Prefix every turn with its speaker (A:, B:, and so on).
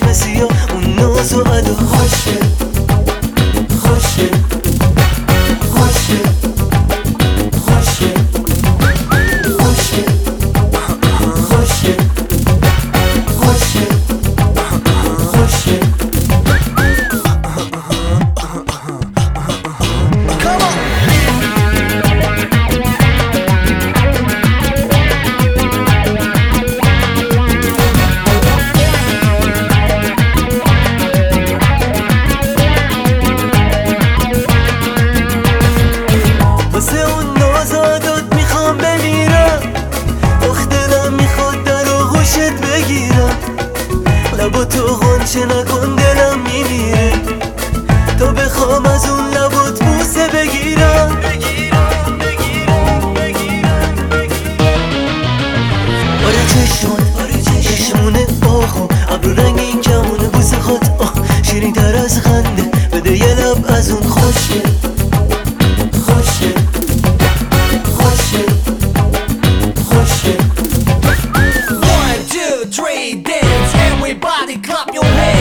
A: چشم سیاه اون ناز و ادا خوشه خوشه خوشه خوشه خوشه خوشه خوشه خوشه واسه اون نازادت میخوام بمیرم آخ دلم میخواد در آغوشت بگیرم لبا تو غنچه نکن دلم میمیره تا بخوام از اون لبات بوسه بگیرم آره چشمونه آخو ابرو رنگ این کمونه بوسه خود شیرین تر از خنده بده یه لب از اون خوشه خوشه خوشه خوشه
B: 1, 2, 3, dance, everybody clap your hands.